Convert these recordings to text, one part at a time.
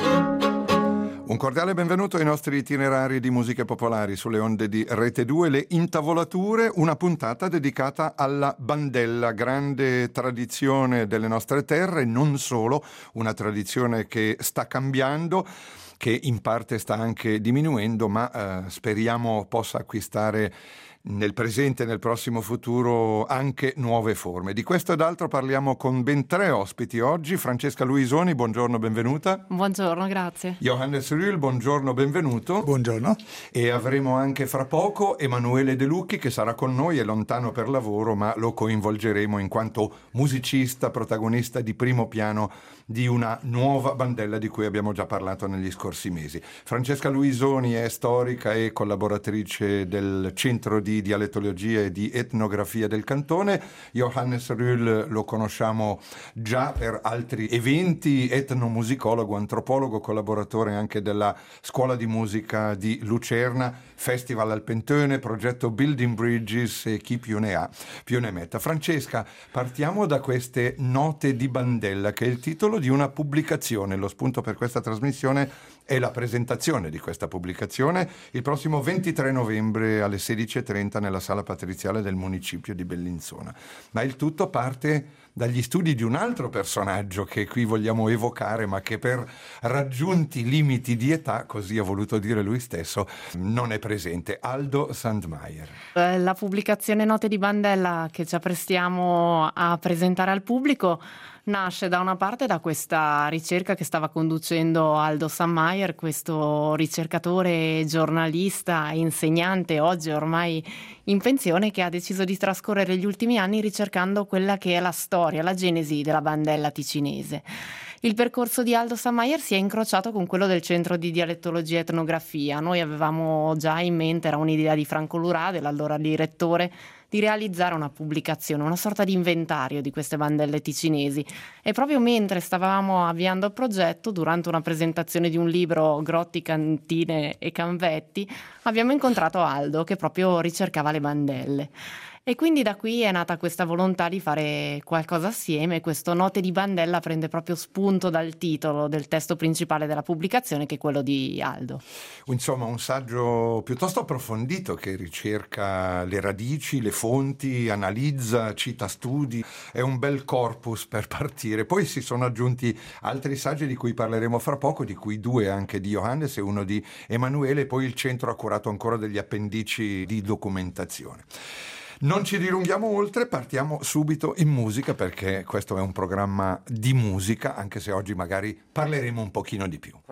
Un cordiale benvenuto ai nostri itinerari di musiche popolari sulle onde di Rete 2, le intavolature, una puntata dedicata alla bandella, grande tradizione delle nostre terre, non solo, una tradizione che sta cambiando, che in parte sta anche diminuendo, ma speriamo possa acquistare nel presente e nel prossimo futuro anche nuove forme. Di questo ed altro parliamo con ben 3 ospiti oggi. Francesca Luisoni, buongiorno, benvenuta. Buongiorno, grazie. Johannes Rühl, buongiorno, benvenuto. Buongiorno. E avremo anche fra poco Emanuele De Lucchi, che sarà con noi, è lontano per lavoro, ma lo coinvolgeremo in quanto musicista, protagonista di primo piano di una nuova bandella di cui abbiamo già parlato negli scorsi mesi. Francesca Luisoni è storica e collaboratrice del Centro di Dialettologia e di Etnografia del Cantone. Johannes Rühl lo conosciamo già per altri eventi, etnomusicologo, antropologo, collaboratore anche della Scuola di Musica di Lucerna, Festival Alpentone, progetto Building Bridges e chi più ne ha più ne metta. Francesca, partiamo da queste note di bandella, che è il titolo di una pubblicazione. Lo spunto per questa trasmissione è la presentazione di questa pubblicazione il prossimo 23 novembre alle 16:30 nella Sala Patriziale del municipio di Bellinzona. Ma il tutto parte dagli studi di un altro personaggio che qui vogliamo evocare, ma che per raggiunti limiti di età, così ha voluto dire lui stesso, non è presente: Aldo Sandmeier. La pubblicazione Note di Bandella che ci apprestiamo a presentare al pubblico nasce da una parte da questa ricerca che stava conducendo Aldo Sandmeier, questo ricercatore, giornalista, insegnante, oggi ormai in pensione, che ha deciso di trascorrere gli ultimi anni ricercando quella che è la storia, la genesi della bandella ticinese. Il percorso di Aldo Sandmeier si è incrociato con quello del Centro di Dialettologia e Etnografia. Noi avevamo già in mente, era un'idea di Franco Lurà, dell'allora direttore, di realizzare una pubblicazione, una sorta di inventario di queste bandelle ticinesi. E proprio mentre stavamo avviando il progetto, durante una presentazione di un libro, Grotti, Cantine e Canvetti, abbiamo incontrato Aldo, che proprio ricercava le bandelle. E quindi da qui è nata questa volontà di fare qualcosa assieme. Questo Note di Bandella prende proprio spunto dal titolo del testo principale della pubblicazione, che è quello di Aldo. Insomma, un saggio piuttosto approfondito che ricerca le radici, le fonti, analizza, cita studi. È un bel corpus per partire. Poi si sono aggiunti altri saggi di cui parleremo fra poco, di cui 2 anche di Johannes e 1 di Emanuele. Poi il centro ha curato ancora degli appendici di documentazione. Non ci dilunghiamo oltre, partiamo subito in musica, perché questo è un programma di musica, anche se oggi magari parleremo un pochino di più.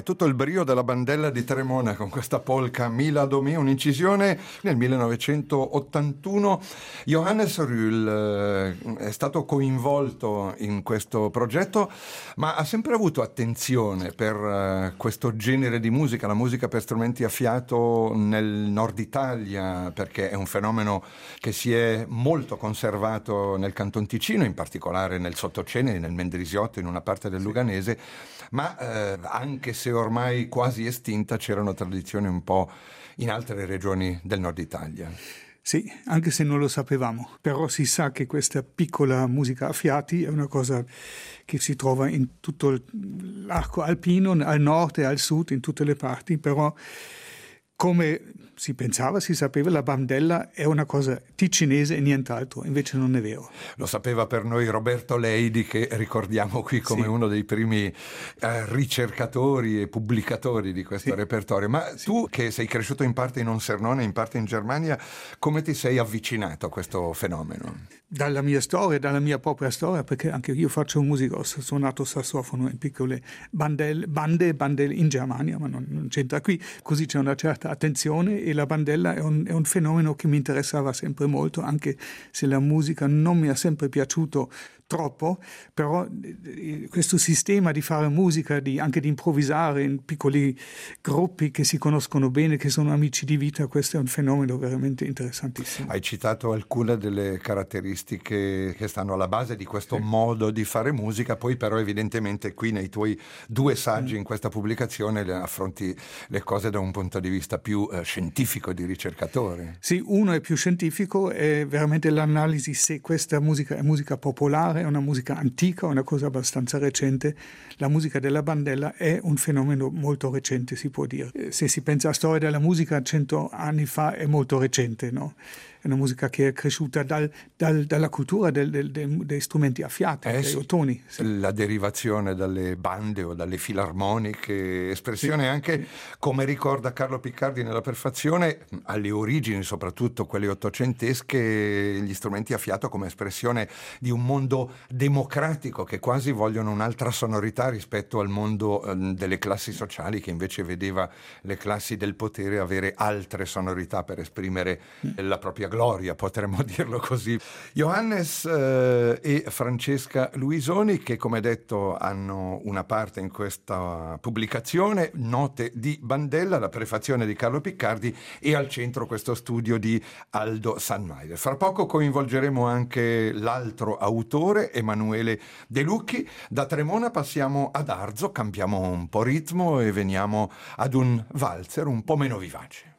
tutto il brio della bandella di Tremona con questa polka Mila Domì, un'incisione nel 1981. Johannes Rühl è stato coinvolto in questo progetto, ma ha sempre avuto attenzione per questo genere di musica, la musica per strumenti a fiato nel nord Italia, perché è un fenomeno che si è molto conservato nel Canton Ticino, in particolare nel Sottocene, nel Mendrisiotto, in una parte del Luganese, ma anche se ormai quasi estinta, c'erano tradizioni un po' in altre regioni del nord Italia. Sì, anche se non lo sapevamo, però si sa che questa piccola musica a fiati è una cosa che si trova in tutto l'arco alpino, al nord e al sud, in tutte le parti, però come si pensava, si sapeva, la bandella è una cosa ticinese e nient'altro, invece non è vero. Lo sapeva per noi Roberto Leidi, che ricordiamo qui come uno dei primi ricercatori e pubblicatori di questo repertorio. Ma tu, che sei cresciuto in parte in Onsernone, in parte in Germania, come ti sei avvicinato a questo fenomeno? Dalla mia storia, dalla mia propria storia, perché anche io faccio musica, ho suonato sassofono in piccole bande in Germania, ma non c'entra qui. Così c'è una certa attenzione e la bandella è un fenomeno che mi interessava sempre molto, anche se la musica non mi ha sempre piaciuto troppo, però questo sistema di fare musica, anche di improvvisare in piccoli gruppi che si conoscono bene, che sono amici di vita, questo è un fenomeno veramente interessantissimo. Hai citato alcune delle caratteristiche che stanno alla base di questo modo di fare musica, poi però evidentemente qui nei tuoi 2 saggi in questa pubblicazione affronti le cose da un punto di vista più scientifico, di ricercatore. Sì, uno è più scientifico, è veramente l'analisi se questa musica è musica popolare, è una musica antica, una cosa abbastanza recente. La musica della bandella è un fenomeno molto recente, si può dire. Se si pensa alla storia della musica 100 anni fa è molto recente, no? È una musica che è cresciuta dalla cultura dei strumenti a fiato, dei ottoni. La derivazione dalle bande o dalle filarmoniche, espressione anche, come ricorda Carlo Piccardi nella prefazione, alle origini, soprattutto quelle ottocentesche, gli strumenti a fiato come espressione di un mondo democratico, che quasi vogliono un'altra sonorità rispetto al mondo delle classi sociali, che invece vedeva le classi del potere avere altre sonorità per esprimere la propria gloria, potremmo dirlo così. Johannes e Francesca Luisoni, che come detto hanno una parte in questa pubblicazione, Note di bandella, la prefazione di Carlo Piccardi, e al centro questo studio di Aldo Sannmayr. Fra poco coinvolgeremo anche l'altro autore, Emanuele De Lucchi. Da Tremona passiamo ad Arzo, cambiamo un po' ritmo e veniamo ad un valzer un po' meno vivace.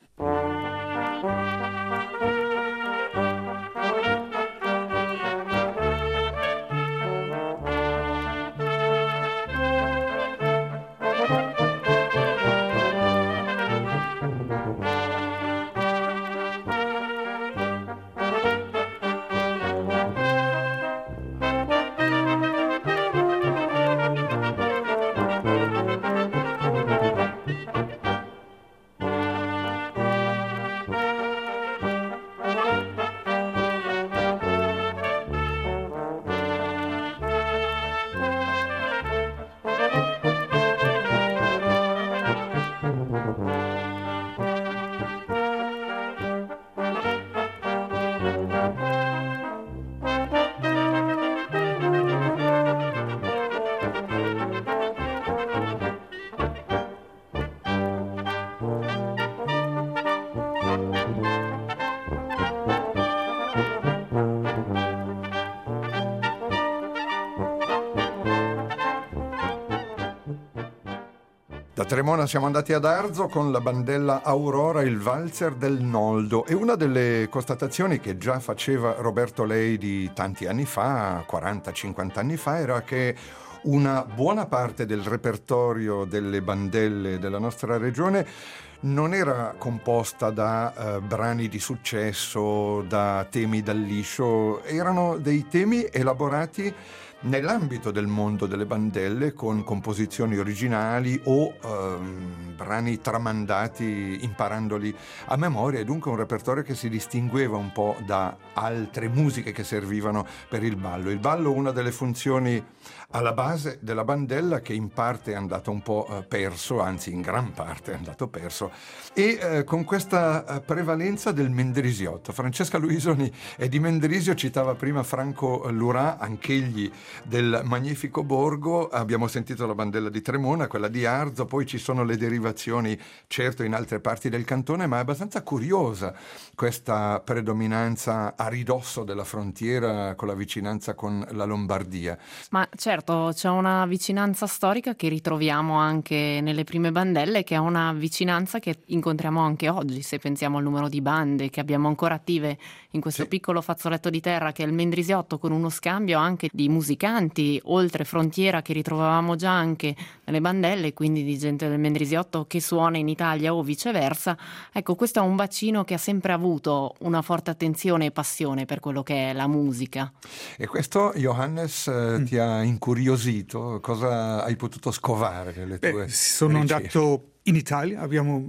Da Tremona siamo andati ad Arzo con la bandella Aurora, il valzer del Noldo, e una delle constatazioni che già faceva Roberto Leidi tanti anni fa, 40-50 anni fa, era che una buona parte del repertorio delle bandelle della nostra regione non era composta da brani di successo, da temi dal liscio, erano dei temi elaborati nell'ambito del mondo delle bandelle con composizioni originali o brani tramandati imparandoli a memoria, e dunque un repertorio che si distingueva un po' da altre musiche che servivano per il ballo. Il ballo, una delle funzioni alla base della bandella, che in parte è andato un po' perso, anzi in gran parte è andato perso, e con questa prevalenza del Mendrisiotto. Francesca Luisoni è di Mendrisio, citava prima Franco Lurà, anch'egli del Magnifico Borgo. Abbiamo sentito la bandella di Tremona, quella di Arzo, poi ci sono le derivazioni certo in altre parti del cantone, ma è abbastanza curiosa questa predominanza a ridosso della frontiera, con la vicinanza con la Lombardia. Ma certo, c'è una vicinanza storica che ritroviamo anche nelle prime bandelle, che è una vicinanza che incontriamo anche oggi, se pensiamo al numero di bande che abbiamo ancora attive in questo piccolo fazzoletto di terra che è il Mendrisiotto, con uno scambio anche di musicanti oltre frontiera che ritrovavamo già anche nelle bandelle, quindi di gente del Mendrisiotto che suona in Italia o viceversa. Ecco, questo è un bacino che ha sempre avuto una forte attenzione e passione per quello che è la musica. E questo, Johannes, ti ha incuriosito? Cosa hai potuto scovare nelle tue sono ricerche? andato in Italia,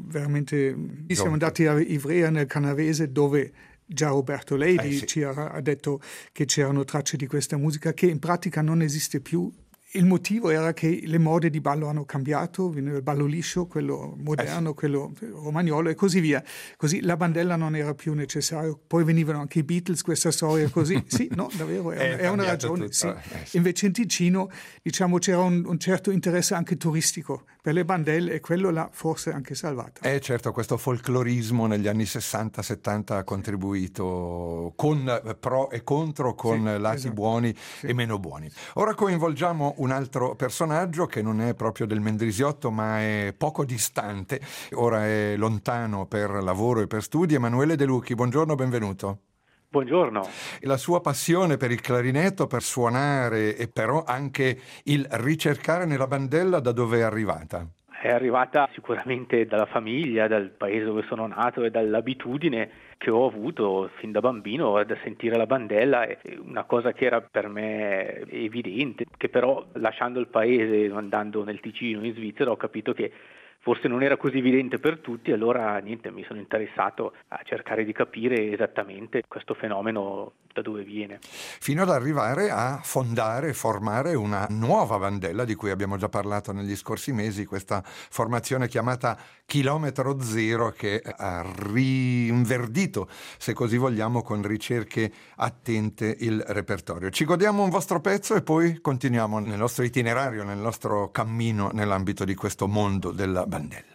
siamo andati a Ivrea nel Canavese, dove già Roberto Leidi ci ha detto che c'erano tracce di questa musica che in pratica non esiste più. Il motivo era che le mode di ballo hanno cambiato, il ballo liscio, quello moderno, quello romagnolo e così via. Così la bandella non era più necessario. Poi venivano anche i Beatles, questa storia così. Sì, no, davvero, è una ragione. Sì. Invece in Ticino, diciamo, c'era un certo interesse anche turistico per le bandelle e quello l'ha forse anche salvato. Certo, questo folclorismo negli anni 60-70 ha contribuito con pro e contro, con lati buoni e meno buoni. Ora coinvolgiamo un altro personaggio che non è proprio del Mendrisiotto, ma è poco distante, ora è lontano per lavoro e per studi. Emanuele De Lucchi, buongiorno, benvenuto. Buongiorno. La sua passione per il clarinetto, per suonare e però anche il ricercare nella bandella, da dove è arrivata? È arrivata sicuramente dalla famiglia, dal paese dove sono nato e dall'abitudine che ho avuto fin da bambino da sentire la bandella. È una cosa che era per me evidente, che però lasciando il paese, andando nel Ticino, in Svizzera, ho capito che forse non era così evidente per tutti, allora niente, mi sono interessato a cercare di capire esattamente questo fenomeno da dove viene. Fino ad arrivare a fondare e formare una nuova bandella di cui abbiamo già parlato negli scorsi mesi, questa formazione chiamata Chilometro Zero, che ha rinverdito, se così vogliamo, con ricerche attente il repertorio. Ci godiamo un vostro pezzo e poi continuiamo nel nostro itinerario, nel nostro cammino nell'ambito di questo mondo della bandella.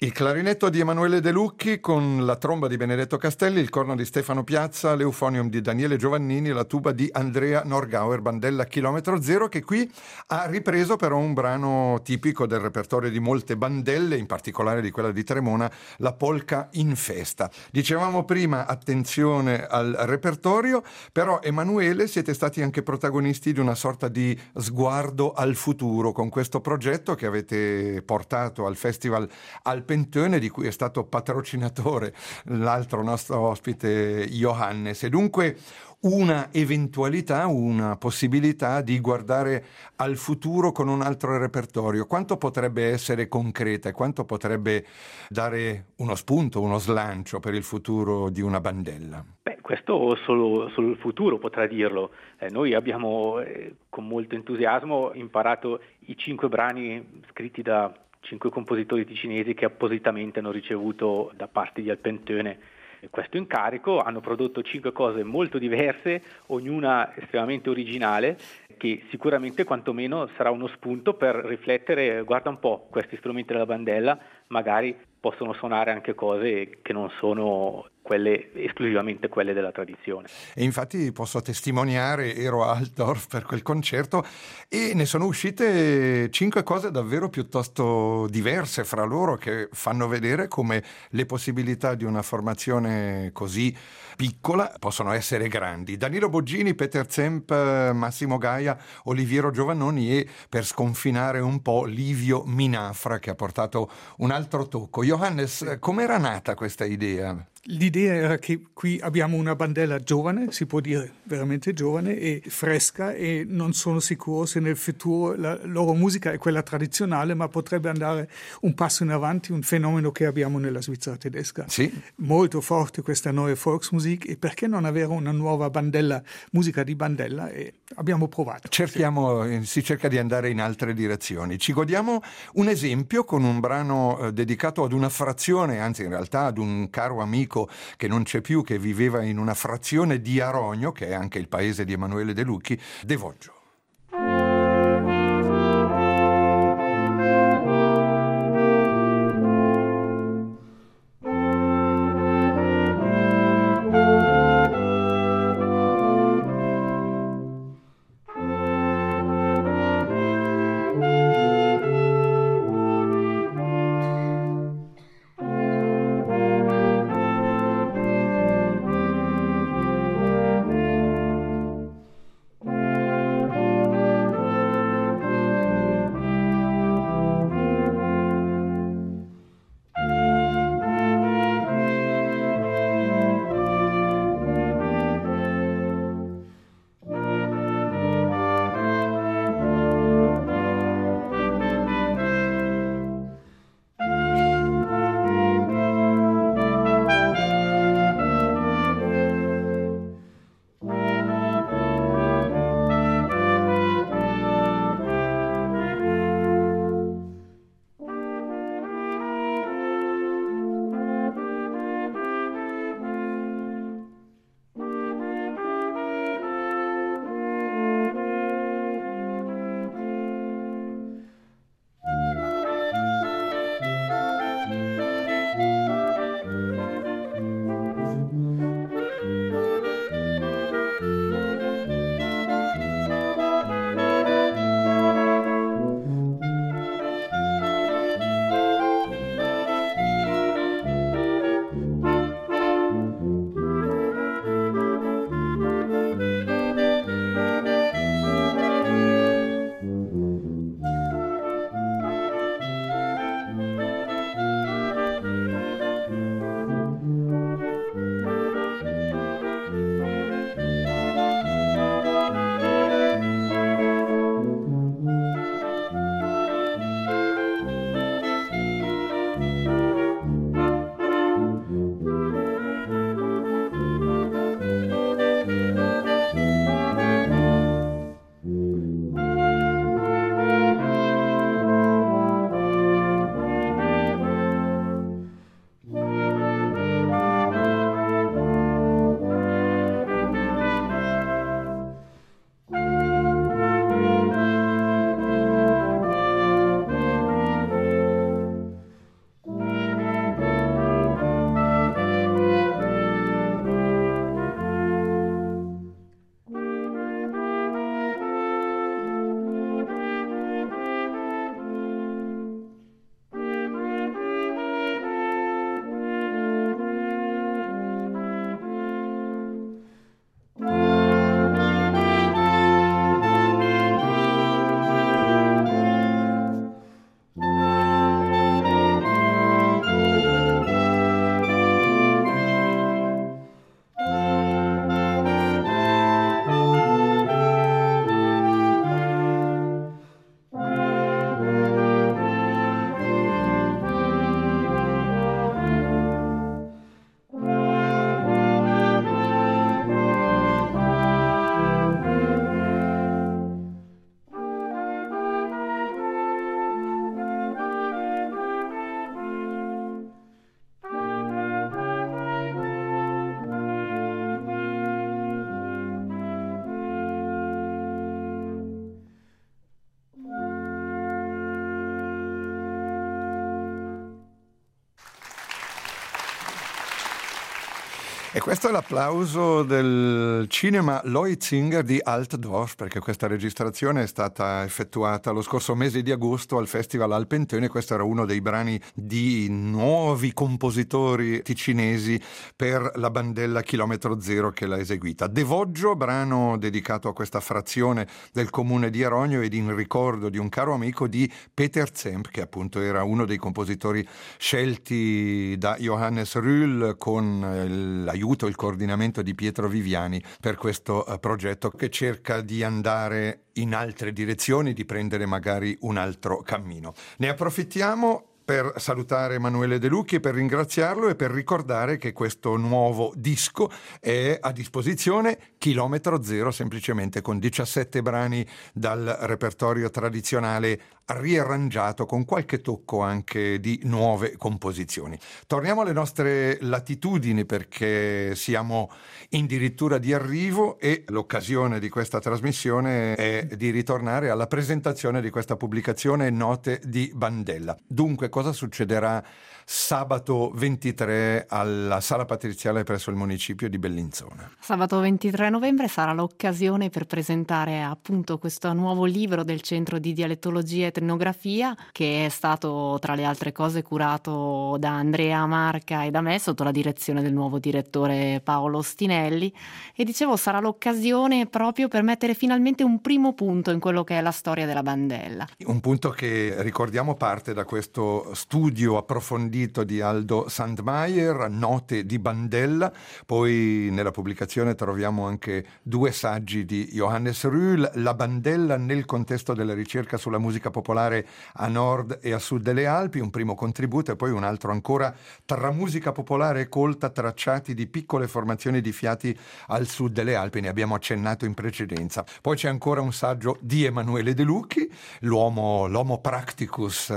Il clarinetto di Emanuele De Lucchi con la tromba di Benedetto Castelli, il corno di Stefano Piazza, l'eufonium di Daniele Giovannini, la tuba di Andrea Norgauer, bandella chilometro zero, che qui ha ripreso però un brano tipico del repertorio di molte bandelle, in particolare di quella di Tremona, la polka in festa. Dicevamo prima attenzione al repertorio, però Emanuele siete stati anche protagonisti di una sorta di sguardo al futuro con questo progetto che avete portato al Festival al Pentone, di cui è stato patrocinatore l'altro nostro ospite Johannes, e dunque una eventualità, una possibilità di guardare al futuro con un altro repertorio. Quanto potrebbe essere concreta e quanto potrebbe dare uno spunto, uno slancio per il futuro di una bandella? Questo solo il futuro potrà dirlo. Noi abbiamo con molto entusiasmo imparato i 5 brani scritti da 5 compositori ticinesi che appositamente hanno ricevuto da parte di Alpentone questo incarico. Hanno prodotto 5 cose molto diverse, ognuna estremamente originale, che sicuramente quantomeno sarà uno spunto per riflettere: guarda un po', questi strumenti della bandella magari possono suonare anche cose che non sono esclusivamente quelle della tradizione. E infatti posso testimoniare, ero a Altdorf per quel concerto e ne sono uscite 5 cose davvero piuttosto diverse fra loro, che fanno vedere come le possibilità di una formazione così piccola possono essere grandi. Danilo Boggini, Peter Zemp, Massimo Gaia, Oliviero Giovannoni e, per sconfinare un po', Livio Minafra, che ha portato un altro tocco. Johannes, com'era nata questa idea? L'idea era che qui abbiamo una bandella giovane, si può dire veramente giovane e fresca, e non sono sicuro se nel futuro la loro musica è quella tradizionale, ma potrebbe andare un passo in avanti, un fenomeno che abbiamo nella Svizzera tedesca. Sì. Molto forte questa neue Volksmusik, e perché non avere una nuova bandella, musica di bandella, e abbiamo provato. Si cerca di andare in altre direzioni. Ci godiamo un esempio con un brano dedicato ad una frazione, anzi in realtà ad un caro amico che non c'è più, che viveva in una frazione di Arogno, che è anche il paese di Emanuele De Lucchi, De Voggio. E questo è l'applauso del cinema Leuzinger di Altdorf, perché questa registrazione è stata effettuata lo scorso mese di agosto al Festival Alpentone. Questo era uno dei brani di nuovi compositori ticinesi per la bandella Chilometro Zero che l'ha eseguita. Devoggio, brano dedicato a questa frazione del comune di Aronio ed in ricordo di un caro amico di Peter Zemp, che appunto era uno dei compositori scelti da Johannes Rühl con l'aiuto, il coordinamento di Pietro Viviani per questo progetto che cerca di andare in altre direzioni, di prendere magari un altro cammino. Ne approfittiamo per salutare Emanuele De Lucchi e per ringraziarlo e per ricordare che questo nuovo disco è a disposizione, Chilometro Zero, semplicemente con 17 brani dal repertorio tradizionale riarrangiato con qualche tocco anche di nuove composizioni. Torniamo alle nostre latitudini perché siamo addirittura di arrivo e l'occasione di questa trasmissione è di ritornare alla presentazione di questa pubblicazione Note di Bandella. Dunque, cosa succederà sabato 23 alla Sala Patriziale presso il municipio di Bellinzona? Sabato 23 novembre sarà l'occasione per presentare appunto questo nuovo libro del Centro di Dialettologia e Etnografia, che è stato tra le altre cose curato da Andrea Marca e da me sotto la direzione del nuovo direttore Paolo Stinelli, e dicevo sarà l'occasione proprio per mettere finalmente un primo punto in quello che è la storia della bandella. Un punto che ricordiamo parte da questo studio approfondito di Aldo Sandmeier, Note di Bandella. Poi nella pubblicazione troviamo anche 2 saggi di Johannes Rühl, La bandella nel contesto della ricerca sulla musica popolare a nord e a sud delle Alpi, un primo contributo, e poi un altro ancora, Tra musica popolare e colta, tracciati di piccole formazioni di fiati al sud delle Alpi, ne abbiamo accennato in precedenza. Poi c'è ancora un saggio di Emanuele De Lucchi, l'uomo practicus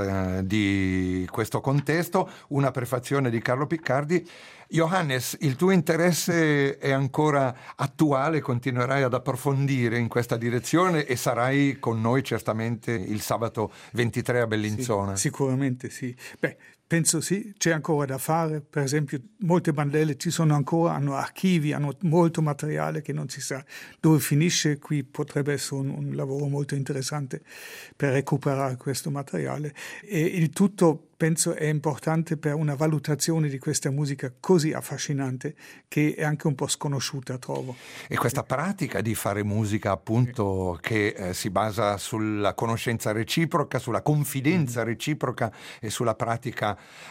di questo contesto, una prefazione di Carlo Piccardi. Johannes, il tuo interesse è ancora attuale, continuerai ad approfondire in questa direzione e sarai con noi certamente il sabato 23 a Bellinzona. Sì, sicuramente sì. Penso sì, c'è ancora da fare. Per esempio, molte bandelle ci sono ancora, hanno archivi, hanno molto materiale che non si sa dove finisce. Qui potrebbe essere un lavoro molto interessante per recuperare questo materiale. E il tutto penso è importante per una valutazione di questa musica così affascinante che è anche un po' sconosciuta, trovo. E questa pratica di fare musica appunto che si basa sulla conoscenza reciproca, sulla confidenza reciproca e sulla pratica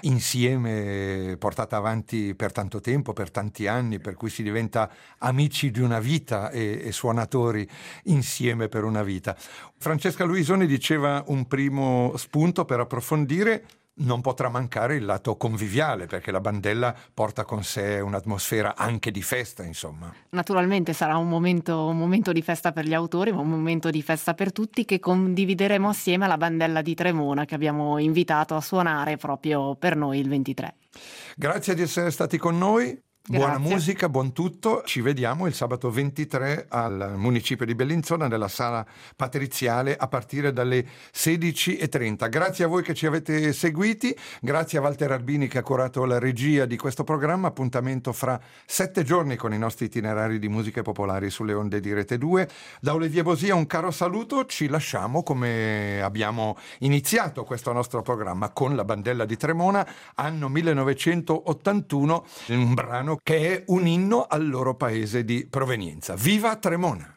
insieme portata avanti per tanto tempo, per tanti anni, per cui si diventa amici di una vita e suonatori insieme per una vita. Francesca Luisoni diceva un primo spunto per approfondire. Non potrà mancare il lato conviviale, perché la bandella porta con sé un'atmosfera anche di festa, insomma. Naturalmente sarà un momento di festa per gli autori, ma un momento di festa per tutti, che condivideremo assieme alla bandella di Tremona, che abbiamo invitato a suonare proprio per noi il 23. Grazie di essere stati con noi. Buona Grazie. musica, buon tutto. Ci vediamo il sabato 23 al municipio di Bellinzona nella Sala Patriziale a partire dalle 16:30. Grazie a voi che ci avete seguiti, grazie a Walter Arbini che ha curato la regia di questo programma. Appuntamento fra 7 giorni con i nostri itinerari di musiche popolari sulle onde di Rete 2. Da Olivier Bosia un caro saluto, ci lasciamo come abbiamo iniziato questo nostro programma con la bandella di Tremona, anno 1981, un brano che è un inno al loro paese di provenienza. Viva Tremona!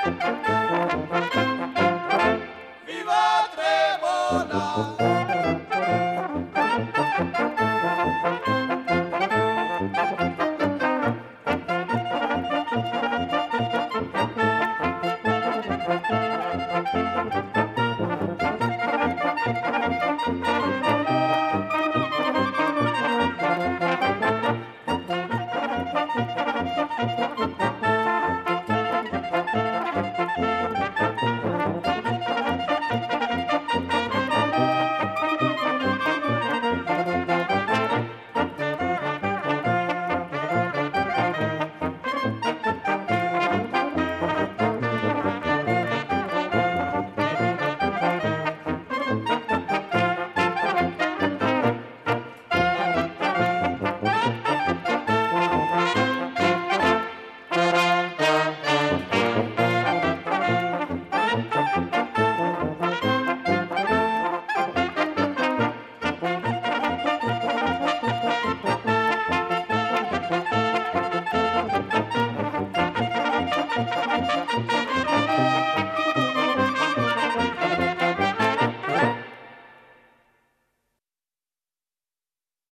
Viva Tremona!